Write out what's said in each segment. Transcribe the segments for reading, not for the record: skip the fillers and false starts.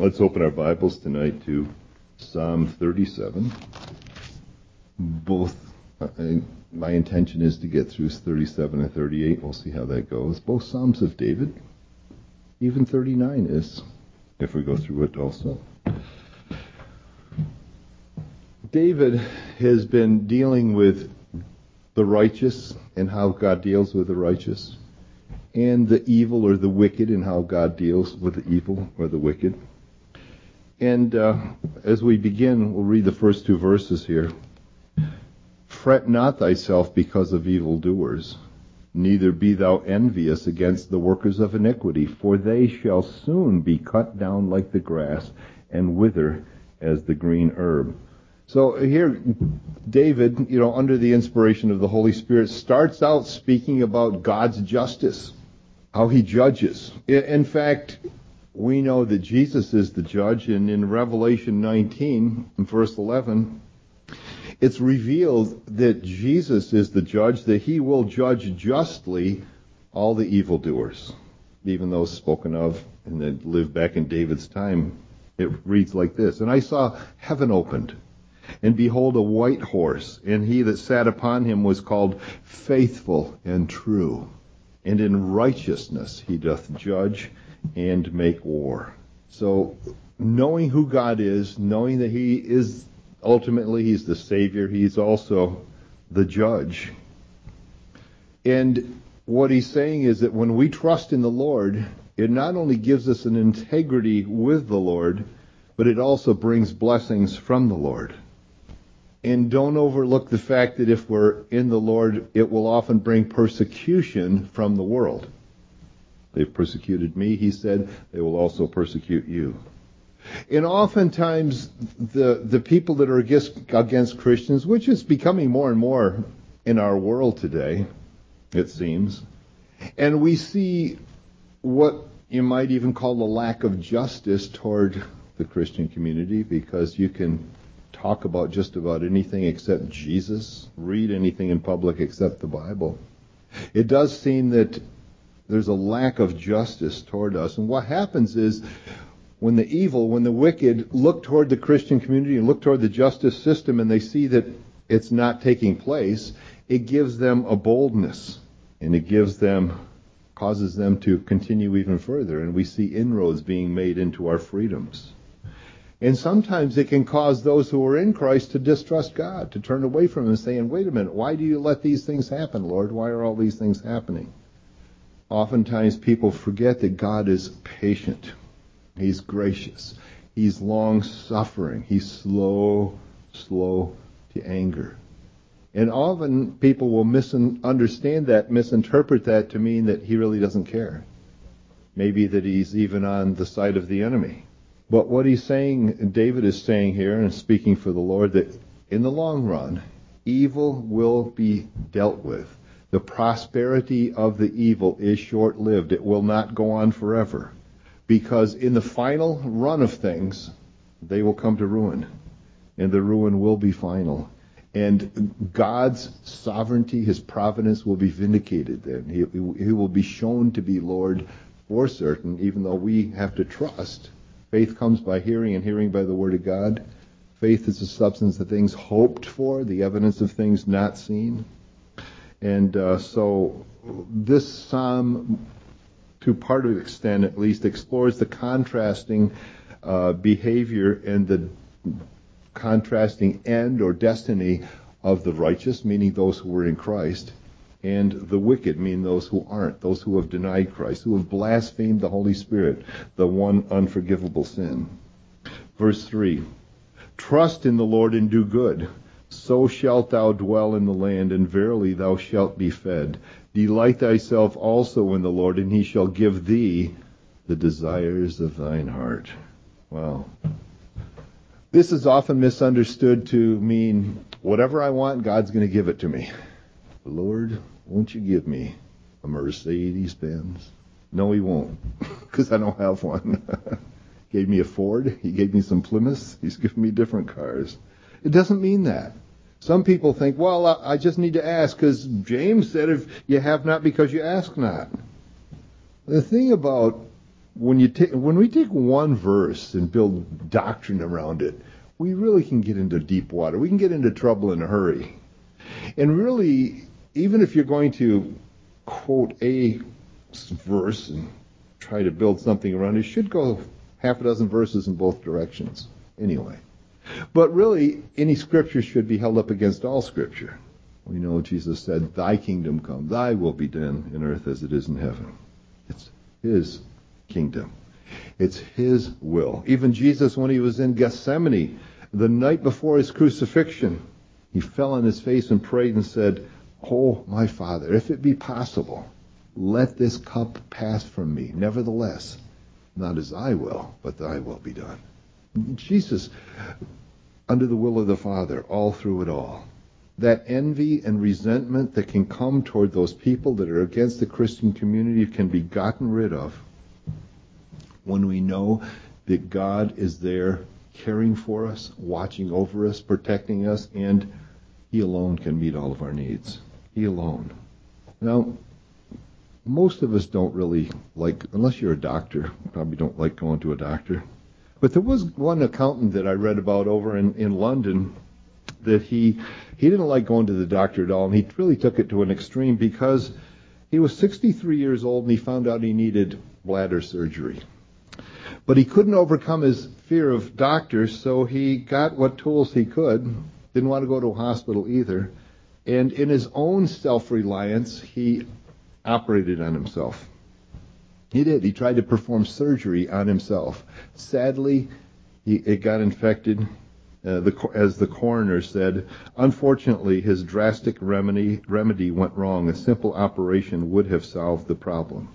Let's open our Bibles tonight to Psalm 37. My intention is to get through 37 and 38. We'll see how that goes. Both Psalms of David. Even 39 is, if we go through it also. David has been dealing with the righteous and how God deals with the righteous, and the evil or the wicked and how God deals with the evil or the wicked. And as we begin, we'll read the first two verses here. Fret not thyself because of evildoers, neither be thou envious against the workers of iniquity, for they shall soon be cut down like the grass and wither as the green herb. So here, David, under the inspiration of the Holy Spirit, starts out speaking about God's justice, how he judges. In fact, we know that Jesus is the judge, and in Revelation 19, verse 11, it's revealed that Jesus is the judge, that he will judge justly all the evildoers, even those spoken of and that lived back in David's time. It reads like this: And I saw heaven opened, and behold, a white horse, and he that sat upon him was called Faithful and True, and in righteousness he doth judge and make war. So, knowing who God is, knowing that he is ultimately, he's the Savior, he's also the judge. And what he's saying is that when we trust in the Lord, it not only gives us an integrity with the Lord, but it also brings blessings from the Lord. And don't overlook the fact that if we're in the Lord, it will often bring persecution from the world. They've persecuted me, he said, they will also persecute you. And oftentimes, the people that are against Christians, which is becoming more and more in our world today, it seems, and we see what you might even call the lack of justice toward the Christian community, because you can talk about just about anything except Jesus, read anything in public except the Bible. It does seem that there's a lack of justice toward us. And what happens is, when the wicked look toward the Christian community and look toward the justice system and they see that it's not taking place, it gives them a boldness, and it causes them to continue even further. And we see inroads being made into our freedoms. And sometimes it can cause those who are in Christ to distrust God, to turn away from him and saying, wait a minute, why do you let these things happen, Lord? Why are all these things happening? Oftentimes people forget that God is patient. He's gracious. He's long-suffering. He's slow to anger. And often people will misunderstand that, misinterpret that to mean that he really doesn't care. Maybe that he's even on the side of the enemy. But what he's saying, David is saying here, and speaking for the Lord, that in the long run, evil will be dealt with. The prosperity of the evil is short-lived. It will not go on forever. Because in the final run of things, they will come to ruin. And the ruin will be final. And God's sovereignty, his providence will be vindicated then. He will be shown to be Lord for certain, even though we have to trust. Faith comes by hearing, and hearing by the word of God. Faith is the substance of things hoped for, the evidence of things not seen. And so this psalm, to part of extent at least, explores the contrasting behavior and the contrasting end or destiny of the righteous, meaning those who were in Christ, and the wicked, meaning those who aren't, those who have denied Christ, who have blasphemed the Holy Spirit, the one unforgivable sin. Verse 3, Trust in the Lord and do good, so shalt thou dwell in the land, and verily thou shalt be fed. Delight thyself also in the Lord, and he shall give thee the desires of thine heart. Wow. This is often misunderstood to mean whatever I want, God's going to give it to me. Lord, won't you give me a Mercedes-Benz? No, he won't, because I don't have one. He gave me a Ford. He gave me some Plymouths. He's given me different cars. It doesn't mean that. Some people think, well, I just need to ask because James said if you have not because you ask not. The thing about when we take one verse and build doctrine around it, we really can get into deep water. We can get into trouble in a hurry. And really, even if you're going to quote a verse and try to build something around it, should go half a dozen verses in both directions anyway. But really, any scripture should be held up against all scripture. We know Jesus said, "Thy kingdom come, thy will be done in earth as it is in heaven." It's his kingdom. It's his will. Even Jesus, when he was in Gethsemane, the night before his crucifixion, he fell on his face and prayed and said, "Oh, my Father, if it be possible, let this cup pass from me. Nevertheless, not as I will, but thy will be done." Jesus, under the will of the Father, all through it all. That envy and resentment that can come toward those people that are against the Christian community can be gotten rid of when we know that God is there caring for us, watching over us, protecting us, and he alone can meet all of our needs. He alone. Now, most of us don't really like, unless you're a doctor, probably don't like going to a doctor. But there was one accountant that I read about over in London that he didn't like going to the doctor at all, and he really took it to an extreme because he was 63 years old and he found out he needed bladder surgery. But he couldn't overcome his fear of doctors, so he got what tools he could. Didn't want to go to a hospital either. And in his own self-reliance, he operated on himself. He did. He tried to perform surgery on himself. Sadly, it got infected. As the coroner said, unfortunately, his drastic remedy went wrong. A simple operation would have solved the problem.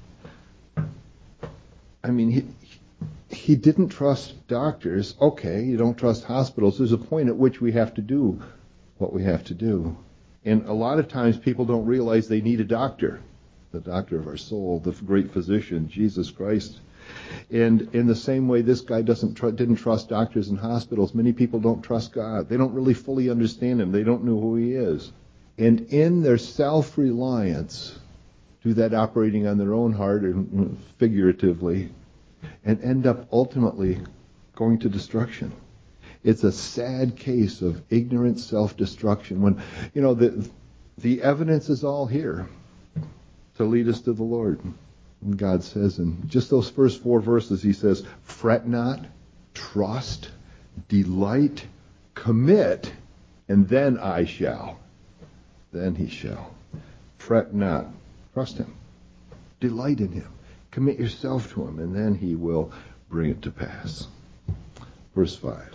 I mean, he didn't trust doctors. Okay, you don't trust hospitals. There's a point at which we have to do what we have to do. And a lot of times people don't realize they need a doctor, the doctor of our soul, the great physician, Jesus Christ. And in the same way, this guy didn't trust doctors and hospitals. Many people don't trust God. They don't really fully understand him. They don't know who he is. And in their self-reliance, do that operating on their own heart, and figuratively, and end up ultimately going to destruction. It's a sad case of ignorant self-destruction when, the evidence is all here to lead us to the Lord. And God says in just those first 4 verses, he says, fret not, trust, delight, commit, and then I shall. Then he shall. Fret not. Trust him. Delight in him. Commit yourself to him, and then he will bring it to pass. Verse 5.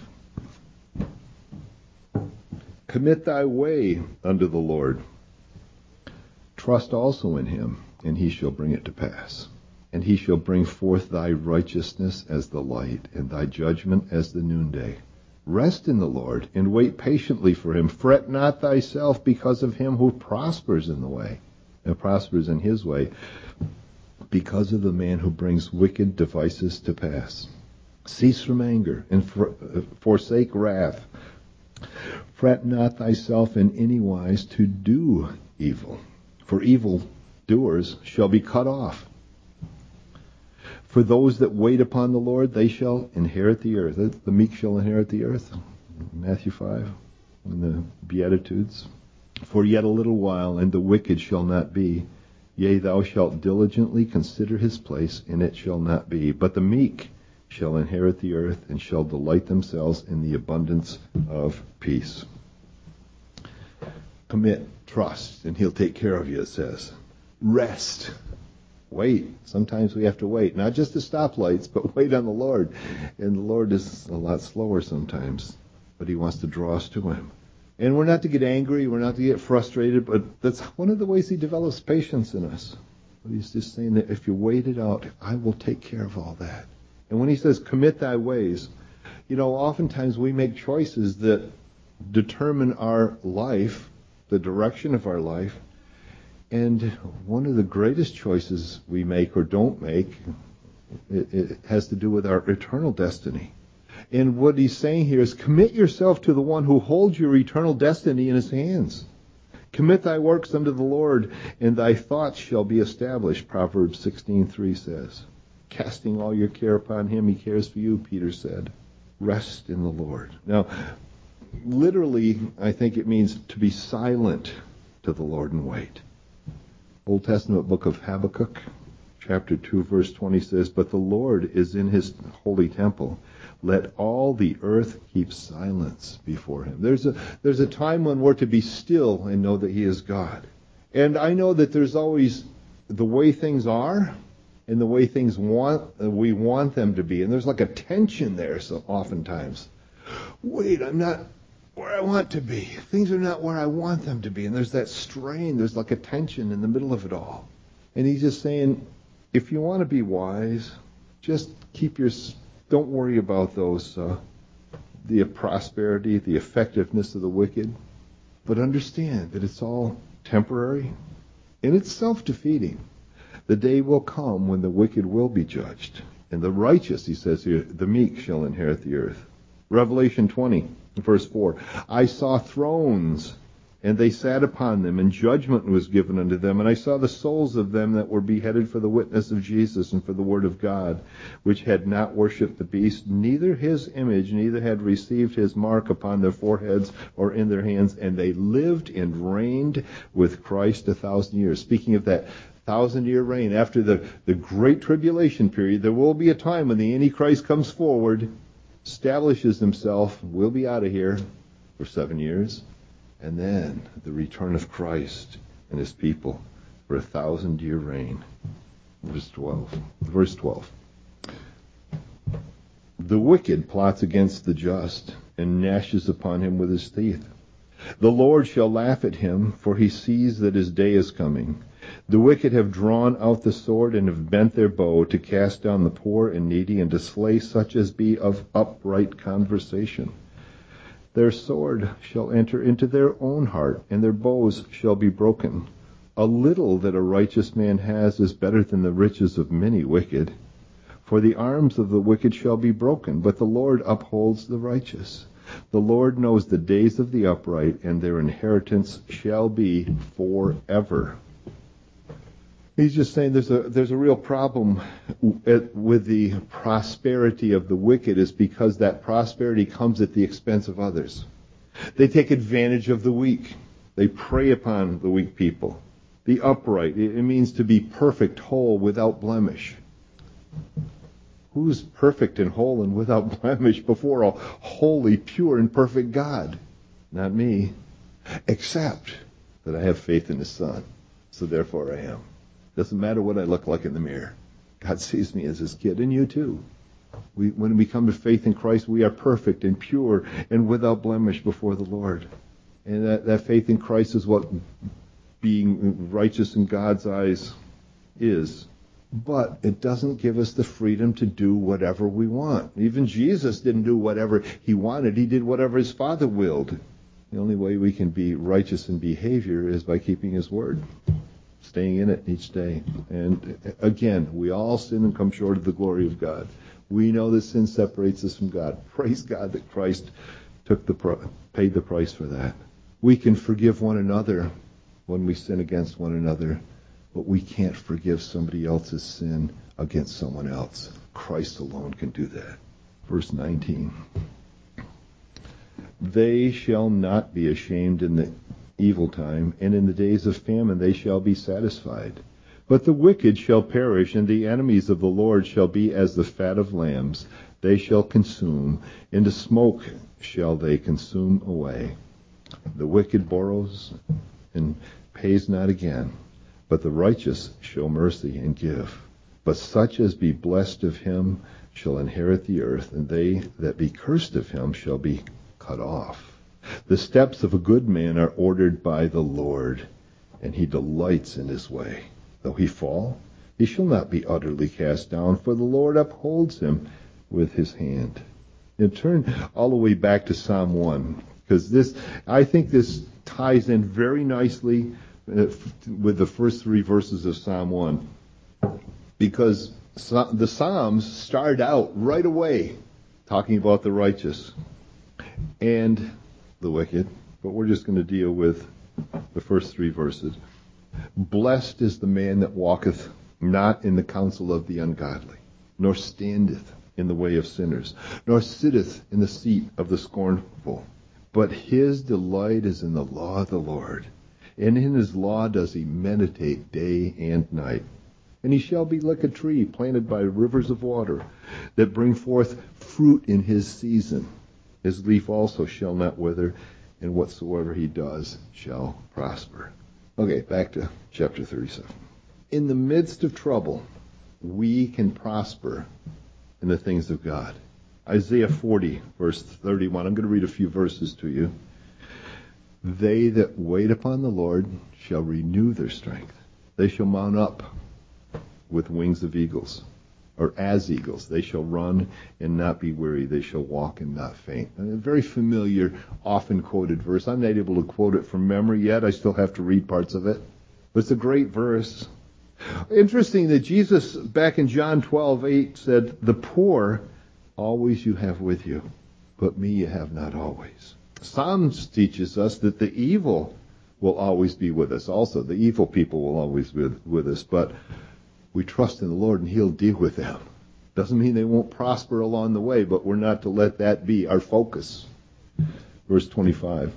Commit thy way unto the Lord. Trust also in him, and he shall bring it to pass. And he shall bring forth thy righteousness as the light, and thy judgment as the noonday. Rest in the Lord, and wait patiently for him. Fret not thyself because of him who prospers in the way, and prospers in his way, because of the man who brings wicked devices to pass. Cease from anger, and forsake wrath. Fret not thyself in any wise to do evil, for evil doers shall be cut off. For those that wait upon the Lord, they shall inherit the earth. The meek shall inherit the earth. Matthew 5, in the Beatitudes. For yet a little while, and the wicked shall not be. Yea, thou shalt diligently consider his place, and it shall not be. But the meek shall inherit the earth, and shall delight themselves in the abundance of peace. Commit, trust, and he'll take care of you, it says. Rest. Wait. Sometimes we have to wait. Not just the stoplights, but wait on the Lord. And the Lord is a lot slower sometimes, but he wants to draw us to him. And we're not to get angry, we're not to get frustrated, but that's one of the ways he develops patience in us. But he's just saying that if you wait it out, I will take care of all that. And when he says, commit thy ways, oftentimes we make choices that determine our life, the direction of our life. And one of the greatest choices we make or don't make, it has to do with our eternal destiny. And what he's saying here is commit yourself to the one who holds your eternal destiny in his hands. Commit thy works unto the Lord, and thy thoughts shall be established, Proverbs 16:3 says. Casting all your care upon him, he cares for you, Peter said. Rest in the Lord. Now, literally, I think it means to be silent to the Lord and wait. Old Testament book of Habakkuk, chapter 2, verse 20 says, "But the Lord is in his holy temple. Let all the earth keep silence before him." There's a time when we're to be still and know that he is God. And I know that there's always the way things are and the way things we want them to be. And there's like a tension there so oftentimes. Wait, I'm not where I want to be. Things are not where I want them to be. And there's that strain. There's like a tension in the middle of it all. And he's just saying, if you want to be wise, just don't worry about those, the prosperity, the effectiveness of the wicked. But understand that it's all temporary and it's self-defeating. The day will come when the wicked will be judged. And the righteous, he says here, the meek shall inherit the earth. Revelation 20, verse 4. "I saw thrones, and they sat upon them, and judgment was given unto them. And I saw the souls of them that were beheaded for the witness of Jesus and for the word of God, which had not worshipped the beast, neither his image, neither had received his mark upon their foreheads or in their hands. And they lived and reigned with Christ 1,000 years." Speaking of that 1,000-year reign, after the great tribulation period, there will be a time when the Antichrist comes forward, establishes himself, will be out of here for 7 years, and then the return of Christ and his people for 1,000-year reign. Verse 12. "The wicked plots against the just and gnashes upon him with his teeth. The Lord shall laugh at him, for he sees that his day is coming. The wicked have drawn out the sword and have bent their bow to cast down the poor and needy and to slay such as be of upright conversation. Their sword shall enter into their own heart, and their bows shall be broken. A little that a righteous man has is better than the riches of many wicked. For the arms of the wicked shall be broken, but the Lord upholds the righteous. The Lord knows the days of the upright, and their inheritance shall be forever." He's just saying there's a real problem with the prosperity of the wicked, is because that prosperity comes at the expense of others. They take advantage of the weak. They prey upon the weak people. The upright, it means to be perfect, whole, without blemish. Who's perfect and whole and without blemish before a holy, pure, and perfect God? Not me. Except that I have faith in His Son. So therefore I am. Doesn't matter what I look like in the mirror. God sees me as His kid, and you too. When we come to faith in Christ, we are perfect and pure and without blemish before the Lord. And that faith in Christ is what being righteous in God's eyes is. But it doesn't give us the freedom to do whatever we want. Even Jesus didn't do whatever He wanted. He did whatever His Father willed. The only way we can be righteous in behavior is by keeping His Word, staying in it each day. And again, we all sin and come short of the glory of God. We know that sin separates us from God. Praise God that Christ paid the price for that. We can forgive one another when we sin against one another, but we can't forgive somebody else's sin against someone else. Christ alone can do that. Verse 19. They shall not be ashamed in the evil time, and in the days of famine they shall be satisfied. But the wicked shall perish, and the enemies of the Lord shall be as the fat of lambs. They shall consume, into smoke shall they consume away. The wicked borrows and pays not again, but the righteous show mercy and give. But such as be blessed of him shall inherit the earth, and they that be cursed of him shall be cut off. The steps of a good man are ordered by the Lord, and he delights in his way. Though he fall, he shall not be utterly cast down, for the Lord upholds him with his hand. And turn all the way back to Psalm 1, because I think this ties in very nicely with the first three verses of Psalm 1. Because the Psalms start out right away talking about the righteous and the wicked, but we're just going to deal with the first three verses. Blessed is the man that walketh not in the counsel of the ungodly. nor standeth in the way of sinners, nor sitteth in the seat of the scornful. But his delight is in the law of the Lord, and in his law does he meditate day and night. And he shall be like a tree planted by rivers of water, that bring forth fruit in his season. His leaf also shall not wither, and whatsoever he does shall prosper. Okay, back to chapter 37. In the midst of trouble, we can prosper in the things of God. Isaiah 40, verse 31. I'm going to read a few verses to you. They that wait upon the Lord shall renew their strength. They shall mount up with wings of eagles, or as eagles. They shall run and not be weary. They shall walk and not faint. A very familiar, often quoted verse. I'm not able to quote it from memory yet. I still have to read parts of it. But it's a great verse. Interesting that Jesus, back in John 12:8, said, the poor always you have with you, but me you have not always. Psalms teaches us that the evil will always be with us. Also, the evil people will always be with us, but we trust in the Lord and he'll deal with them. Doesn't mean they won't prosper along the way, but we're not to let that be our focus. Verse 25.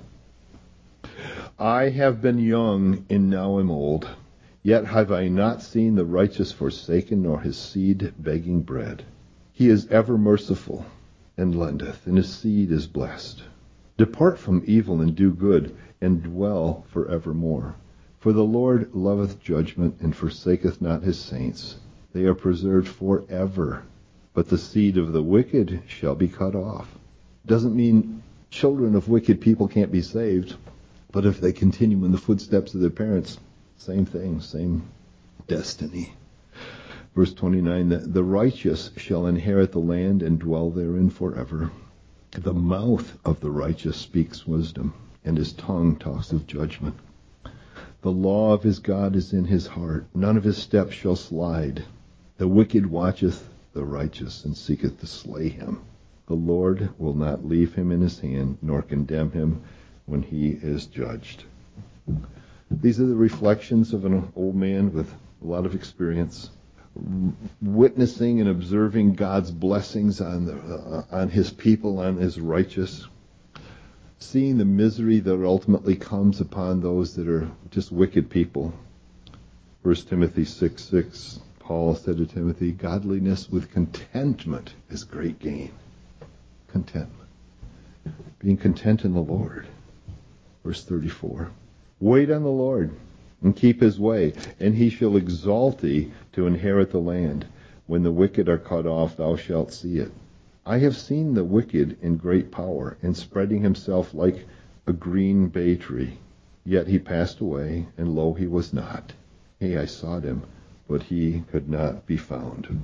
I have been young and now am old, yet have I not seen the righteous forsaken, nor his seed begging bread. He is ever merciful and lendeth, and his seed is blessed. Depart from evil and do good, and dwell forevermore. For the Lord loveth judgment, and forsaketh not his saints. They are preserved forever. But the seed of the wicked shall be cut off. Doesn't mean children of wicked people can't be saved. But if they continue in the footsteps of their parents, same thing, same destiny. Verse 29, the righteous shall inherit the land and dwell therein forever. The mouth of the righteous speaks wisdom, and his tongue talks of judgment. The law of his God is in his heart. None of his steps shall slide. The wicked watcheth the righteous, and seeketh to slay him. The Lord will not leave him in his hand, nor condemn him when he is judged. These are the reflections of an old man with a lot of experience, witnessing and observing God's blessings on his people, on his righteous, seeing the misery that ultimately comes upon those that are just wicked people. 1 Timothy 6:6, Paul said to Timothy, godliness with contentment is great gain. Contentment. Being content in the Lord. Verse 34, wait on the Lord and keep his way, and he shall exalt thee to inherit the land. When the wicked are cut off, thou shalt see it. I have seen the wicked in great power, and spreading himself like a green bay tree. Yet he passed away, and lo, he was not. Hey, I sought him, but he could not be found.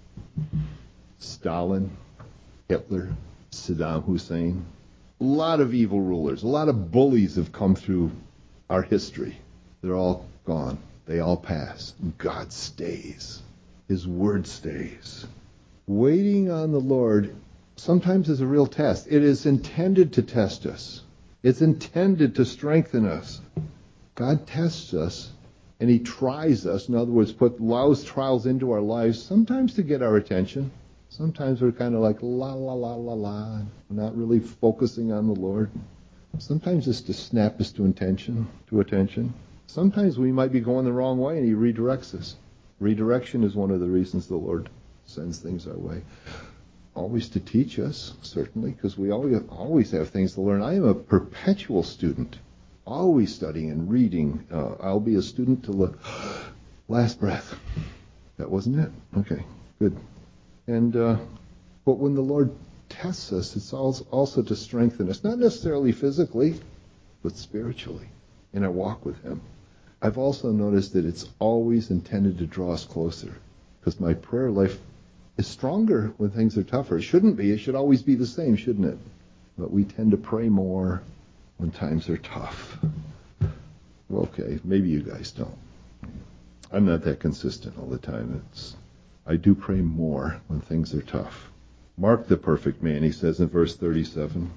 Stalin, Hitler, Saddam Hussein, a lot of evil rulers, a lot of bullies have come through our history. They're all gone. They all pass. God stays. His word stays. Waiting on the Lord sometimes is a real test. It is intended to test us. It's intended to strengthen us. God tests us, and he tries us. In other words, allows trials into our lives, sometimes to get our attention. Sometimes we're kind of like, la, la, la, la, la. We're not really focusing on the Lord. Sometimes it's to snap us to attention. Sometimes we might be going the wrong way, and he redirects us. Redirection is one of the reasons the Lord sends things our way. Always to teach us, certainly, because we always have things to learn. I am a perpetual student, always studying and reading. I'll be a student till the last breath. That wasn't it? Okay, good. And but when the Lord tests us, it's also to strengthen us, not necessarily physically, but spiritually in our walk with him. I've also noticed that it's always intended to draw us closer, because my prayer life is stronger when things are tougher. It shouldn't be. It should always be the same, shouldn't it? But we tend to pray more when times are tough. Well, okay, maybe you guys don't. I'm not that consistent all the time. I do pray more when things are tough. Mark the perfect man, he says in verse 37.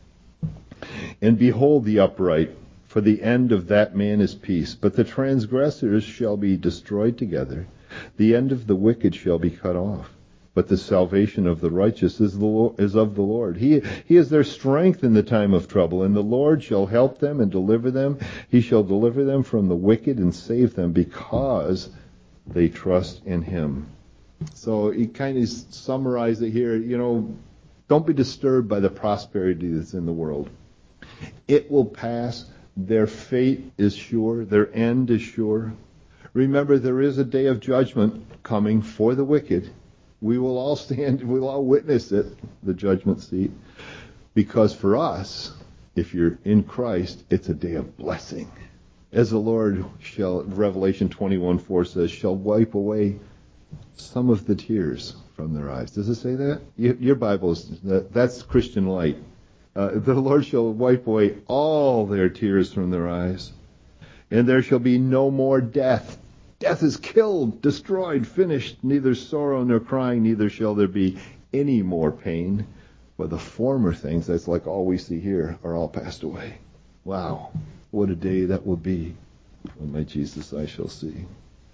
And behold the upright, for the end of that man is peace. But the transgressors shall be destroyed together. The end of the wicked shall be cut off. but the salvation of the righteous is of the Lord. He is their strength in the time of trouble, and the Lord shall help them and deliver them. He shall deliver them from the wicked and save them because they trust in him. So he kind of summarized it here. Don't be disturbed by the prosperity that's in the world. It will pass. Their fate is sure. Their end is sure. Remember, there is a day of judgment coming for the wicked. We will all stand, we'll all witness it, the judgment seat. Because for us, if you're in Christ, it's a day of blessing. As the Lord shall, Revelation 21:4 says, shall wipe away some of the tears from their eyes. Does it say that? Your Bible's, that's Christian Light. The Lord shall wipe away all their tears from their eyes. And there shall be no more death. Death is killed, destroyed, finished. Neither sorrow nor crying, neither shall there be any more pain. For the former things, that's like all we see here, are all passed away. Wow, what a day that will be. When my Jesus I shall see.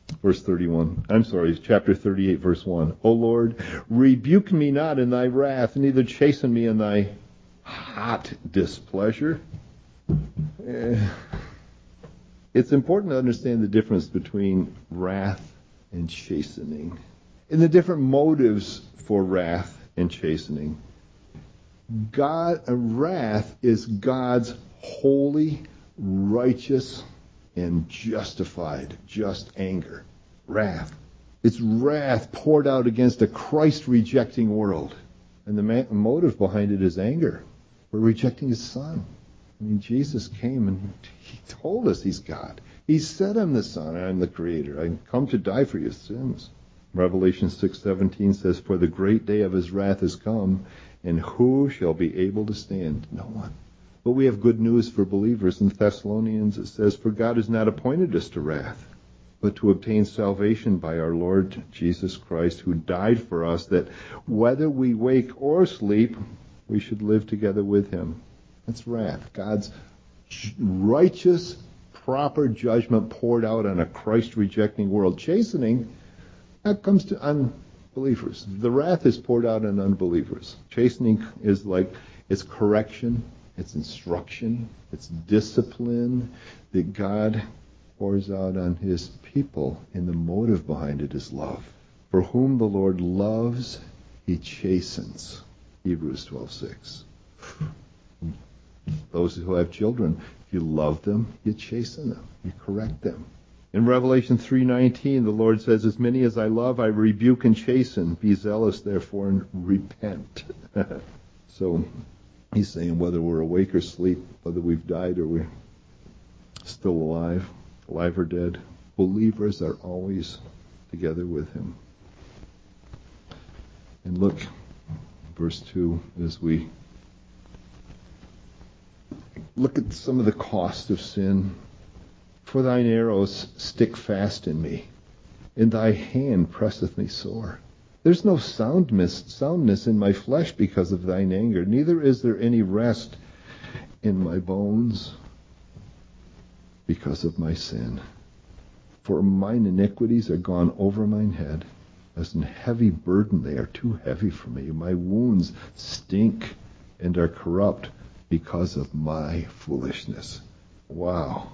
Chapter 38, verse 1. O Lord, rebuke me not in thy wrath, neither chasten me in thy hot displeasure. It's important to understand the difference between wrath and chastening, and the different motives for wrath and chastening. Wrath is God's holy, righteous, and justified, just anger. Wrath. It's wrath poured out against a Christ-rejecting world. And the motive behind it is anger. We're rejecting his Son. Jesus came and he told us he's God. He said I'm the Son, I'm the Creator. I come to die for your sins. Revelation 6:17 says, for the great day of his wrath is come, and who shall be able to stand? No one. But we have good news for believers. In Thessalonians it says, for God has not appointed us to wrath, but to obtain salvation by our Lord Jesus Christ, who died for us, that whether we wake or sleep, we should live together with him. That's wrath. God's righteous, proper judgment poured out on a Christ-rejecting world. Chastening, that comes to unbelievers. The wrath is poured out on unbelievers. Chastening is like, it's correction, it's instruction, it's discipline that God pours out on his people, and the motive behind it is love. For whom the Lord loves, he chastens. Hebrews 12:6. Those who have children, if you love them, you chasten them, you correct them. In Revelation 3:19, the Lord says, as many as I love, I rebuke and chasten. Be zealous, therefore, and repent. So he's saying whether we're awake or asleep, whether we've died or we're still alive or dead, believers are always together with him. And look, verse 2, as we look at some of the cost of sin. For thine arrows stick fast in me, and thy hand presseth me sore. There's no soundness in my flesh because of thine anger, neither is there any rest in my bones because of my sin. For mine iniquities are gone over mine head, as an heavy burden they are too heavy for me. My wounds stink and are corrupt because of my foolishness. Wow.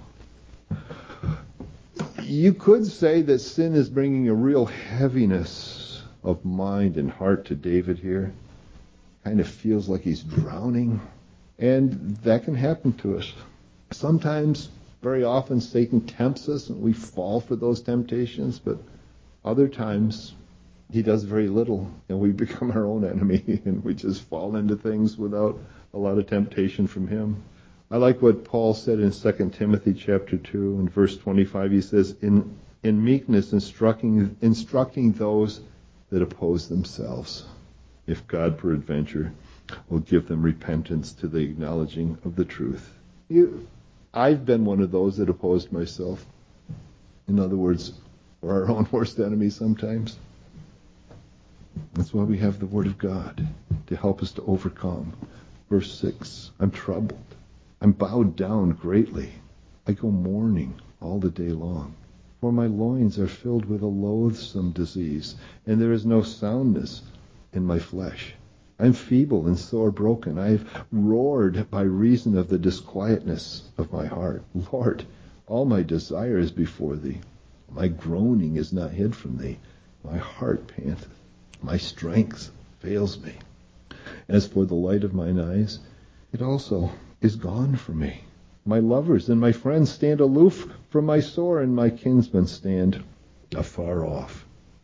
You could say that sin is bringing a real heaviness of mind and heart to David here. Kind of feels like he's drowning. And that can happen to us. Sometimes, very often, Satan tempts us and we fall for those temptations, but other times he does very little and we become our own enemy and we just fall into things without a lot of temptation from him. I like what Paul said in 2 Timothy chapter 2 and verse 25. He says, in meekness instructing those that oppose themselves, if God peradventure will give them repentance to the acknowledging of the truth. I've been one of those that opposed myself. In other words, we're our own worst enemy sometimes. That's why we have the Word of God to help us to overcome. Verse 6, I'm troubled. I'm bowed down greatly. I go mourning all the day long. For my loins are filled with a loathsome disease, and there is no soundness. in my flesh. I'm feeble and sore broken. I've roared by reason of the disquietness of my heart. Lord, all my desire is before thee. My groaning is not hid from thee. My heart panteth. My strength fails me. As for the light of mine eyes, it also is gone from me. My lovers and my friends stand aloof from my sore, and my kinsmen stand afar off.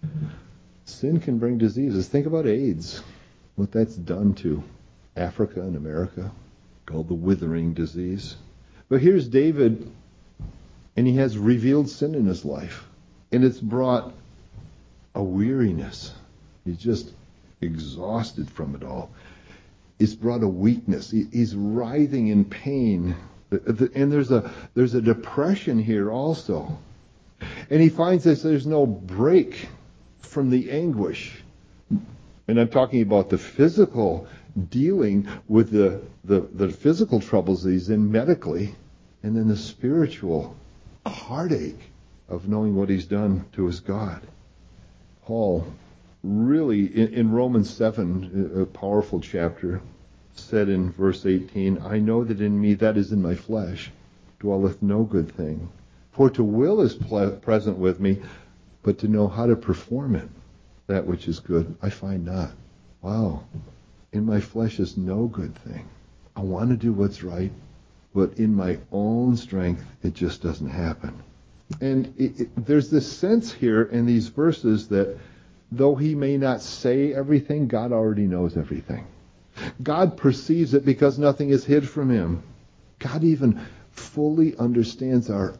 Sin can bring diseases. Think about AIDS, what that's done to Africa and America, called the withering disease. But here's David, and he has revealed sin in his life, and it's brought a weariness. He's just exhausted from it all. It's brought a weakness. He's writhing in pain. And there's a depression here also. And he finds that there's no break from the anguish. And I'm talking about the physical dealing with the physical troubles that he's in medically, and then the spiritual heartache of knowing what he's done to his God. Paul, really, in Romans 7, a powerful chapter, said in verse 18, I know that in me, that is in my flesh, dwelleth no good thing. For to will is present with me, but to know how to perform it, that which is good, I find not. Wow. In my flesh is no good thing. I want to do what's right, but in my own strength, it just doesn't happen. And there's this sense here in these verses that though he may not say everything, God already knows everything. God perceives it because nothing is hid from him. God even fully understands our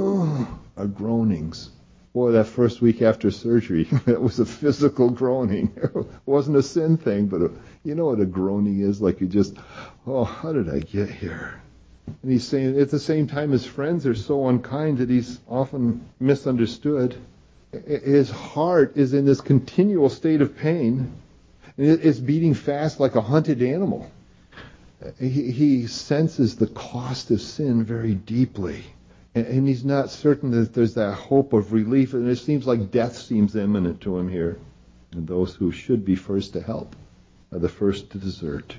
groanings. Boy, that first week after surgery, that was a physical groaning. It wasn't a sin thing, but you know what a groaning is? Like you just, how did I get here? And he's saying at the same time his friends are so unkind that he's often misunderstood. His heart is in this continual state of pain. It's beating fast like a hunted animal. He senses the cost of sin very deeply. And he's not certain that there's that hope of relief. And it seems like death seems imminent to him here. And those who should be first to help are the first to desert.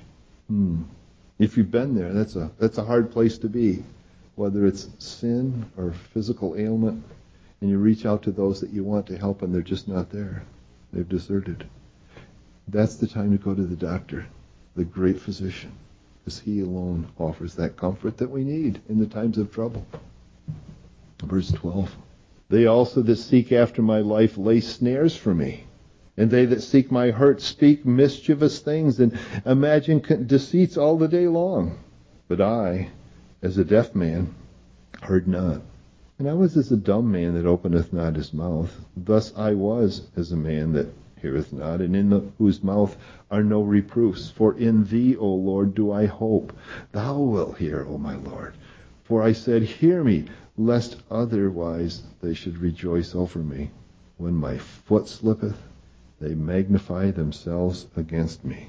If you've been there, that's a hard place to be. Whether it's sin or physical ailment, and you reach out to those that you want to help and they're just not there. They've deserted. That's the time to go to the doctor, the great physician, because he alone offers that comfort that we need in the times of trouble. Verse 12. They also that seek after my life lay snares for me, and they that seek my hurt speak mischievous things and imagine deceits all the day long. But I, as a deaf man, heard not. And I was as a dumb man that openeth not his mouth. Thus I was as a man that heareth not, and in whose mouth are no reproofs. For in thee, O Lord, do I hope. Thou wilt hear, O my Lord. For I said, hear me, lest otherwise they should rejoice over me. When my foot slippeth, they magnify themselves against me.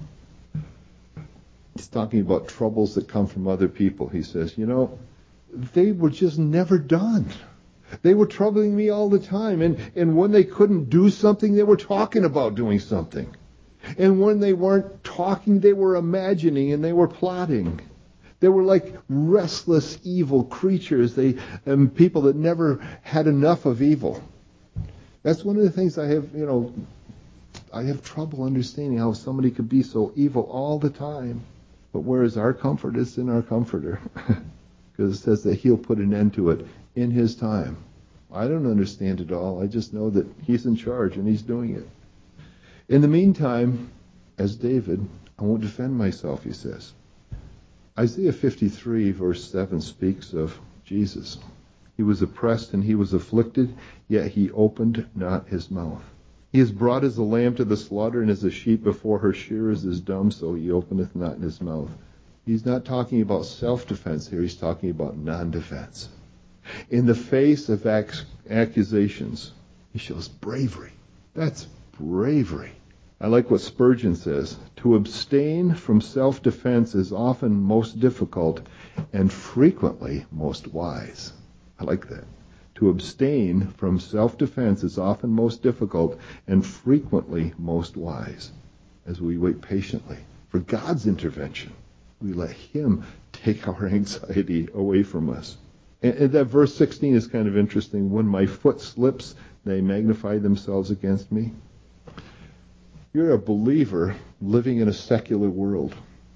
He's talking about troubles that come from other people. He says, they were just never done. They were troubling me all the time. And when they couldn't do something, they were talking about doing something. And when they weren't talking, they were imagining and they were plotting. They were like restless, evil creatures. People that never had enough of evil. That's one of the things I have trouble understanding how somebody could be so evil all the time. But whereas our comfort is in our Comforter. Because it says that he'll put an end to it in his time. I don't understand it all. I just know that he's in charge and he's doing it. In the meantime, as David, I won't defend myself, he says. Isaiah 53 verse 7 speaks of Jesus. He was oppressed and he was afflicted, yet he opened not his mouth. He is brought as a lamb to the slaughter, and as a sheep before her shearers is dumb, so he openeth not his mouth. He's not talking about self-defense here. He's talking about non-defense. In the face of accusations, he shows bravery. That's bravery. I like what Spurgeon says. To abstain from self-defense is often most difficult and frequently most wise. I like that. To abstain from self-defense is often most difficult and frequently most wise. as we wait patiently for God's intervention. We let Him take our anxiety away from us. And that verse 16 is kind of interesting. When my foot slips, they magnify themselves against me. You're a believer living in a secular world.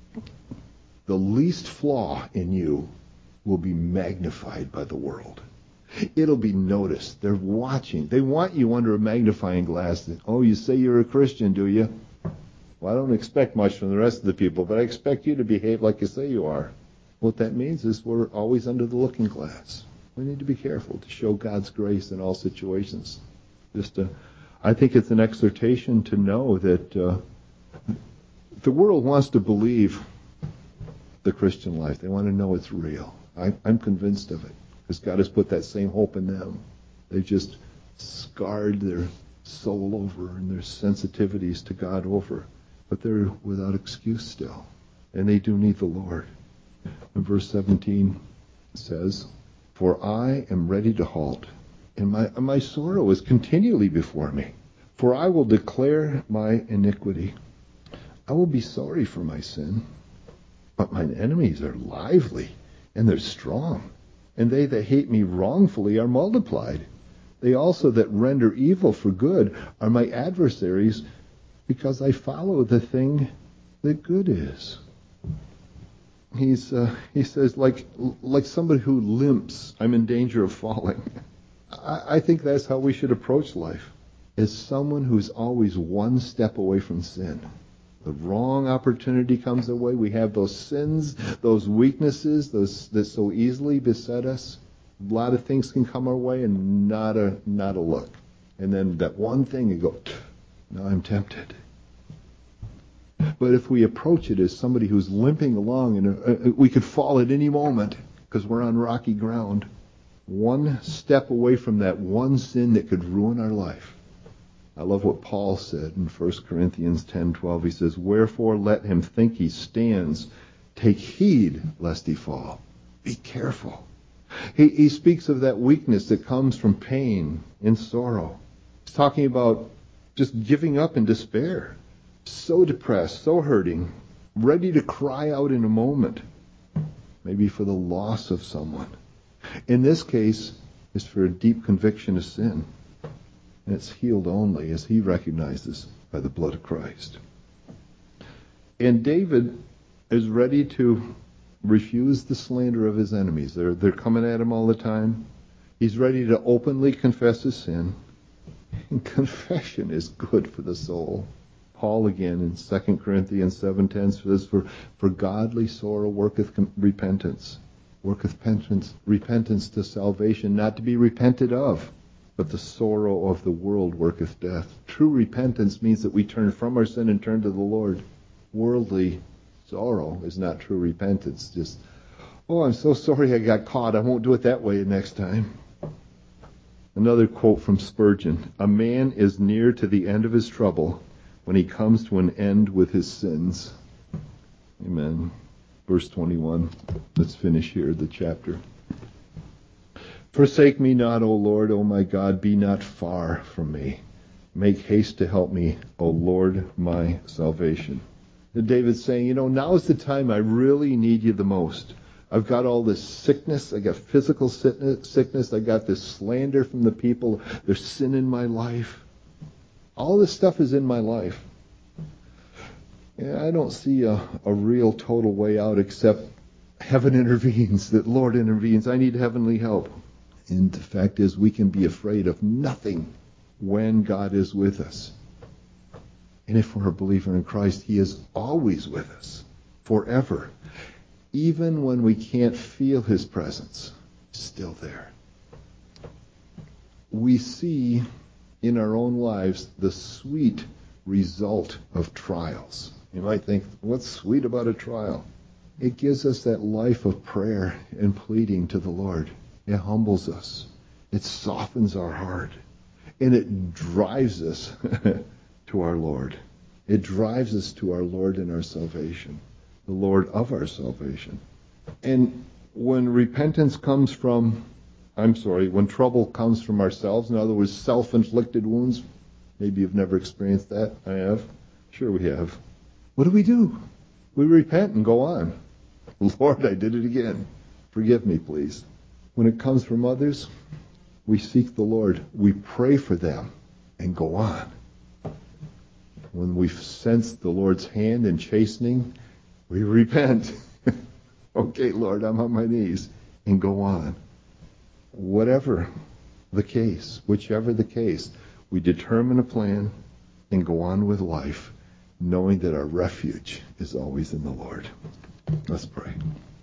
The least flaw in you will be magnified by the world. It'll be noticed. They're watching. They want you under a magnifying glass. Oh, you say you're a Christian, do you? Well, I don't expect much from the rest of the people, but I expect you to behave like you say you are. What that means is we're always under the looking glass. We need to be careful to show God's grace in all situations. I think it's an exhortation to know that the world wants to believe the Christian life. They want to know it's real. I'm convinced of it because God has put that same hope in them. They've just scarred their soul over and their sensitivities to God over. But they're without excuse still. And they do need the Lord. And verse 17 says, "For I am ready to halt, and my sorrow is continually before me. For I will declare my iniquity. I will be sorry for my sin. But mine enemies are lively, and they're strong. And they that hate me wrongfully are multiplied. They also that render evil for good are my adversaries, because I follow the thing that good is." He says, like somebody who limps, I'm in danger of falling. I think that's how we should approach life, as someone who's always one step away from sin. The wrong opportunity comes our way. We have those sins, those weaknesses, those that so easily beset us. A lot of things can come our way and not a look. And then that one thing, you go, now I'm tempted. But if we approach it as somebody who's limping along, and we could fall at any moment because we're on rocky ground, one step away from that one sin that could ruin our life. I love what Paul said in 1 Corinthians 10:12. He says, "Wherefore let him think he stands. Take heed lest he fall." Be careful. He speaks of that weakness that comes from pain and sorrow. He's talking about just giving up in despair. So depressed, so hurting, ready to cry out in a moment. Maybe for the loss of someone. In this case, it's for a deep conviction of sin. And it's healed only, as he recognizes, by the blood of Christ. And David is ready to refuse the slander of his enemies. They're coming at him all the time. He's ready to openly confess his sin. And confession is good for the soul. Paul again in 2 Corinthians 7:10 says, For godly sorrow worketh repentance. Worketh repentance to salvation, not to be repented of. But the sorrow of the world worketh death. True repentance means that we turn from our sin and turn to the Lord. Worldly sorrow is not true repentance. Just, oh, I'm so sorry I got caught. I won't do it that way next time. Another quote from Spurgeon. "A man is near to the end of his trouble when he comes to an end with his sins." Amen. Verse 21. Let's finish here the chapter. "Forsake me not, O Lord, O my God, be not far from me. Make haste to help me, O Lord, my salvation." And David's saying, now is the time I really need you the most. I've got all this sickness. I got physical sickness. I got this slander from the people. There's sin in my life. All this stuff is in my life. And I don't see a real total way out except heaven intervenes, that Lord intervenes. I need heavenly help. And the fact is, we can be afraid of nothing when God is with us. And if we're a believer in Christ, He is always with us, forever. Even when we can't feel His presence, still there. We see in our own lives the sweet result of trials. You might think, what's sweet about a trial? It gives us that life of prayer and pleading to the Lord. It humbles us. It softens our heart. And it drives us to our Lord. It drives us to our Lord and our salvation. The Lord of our salvation. And when repentance comes from, when trouble comes from ourselves, in other words, self-inflicted wounds, maybe you've never experienced that. I have. Sure we have. what do? We repent and go on. Lord, I did it again. Forgive me, please. When it comes from others, we seek the Lord. We pray for them and go on. When we sense the Lord's hand in chastening, we repent. Okay, Lord, I'm on my knees, and go on. Whatever the case, whichever the case, we determine a plan and go on with life, knowing that our refuge is always in the Lord. Let's pray.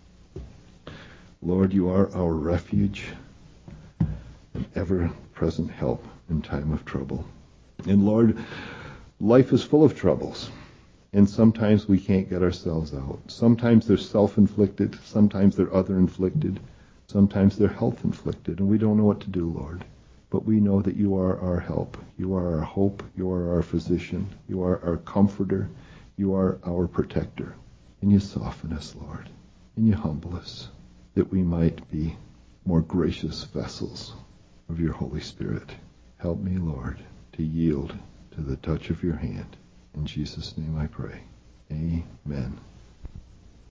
Lord, you are our refuge and ever-present help in time of trouble. And Lord, life is full of troubles. And sometimes we can't get ourselves out. Sometimes they're self-inflicted. Sometimes they're other-inflicted. Sometimes they're health-inflicted. And we don't know what to do, Lord. But we know that you are our help. You are our hope. You are our physician. You are our comforter. You are our protector. And you soften us, Lord. And you humble us, that we might be more gracious vessels of your Holy Spirit. Help me, Lord, to yield to the touch of your hand. In Jesus' name I pray. Amen.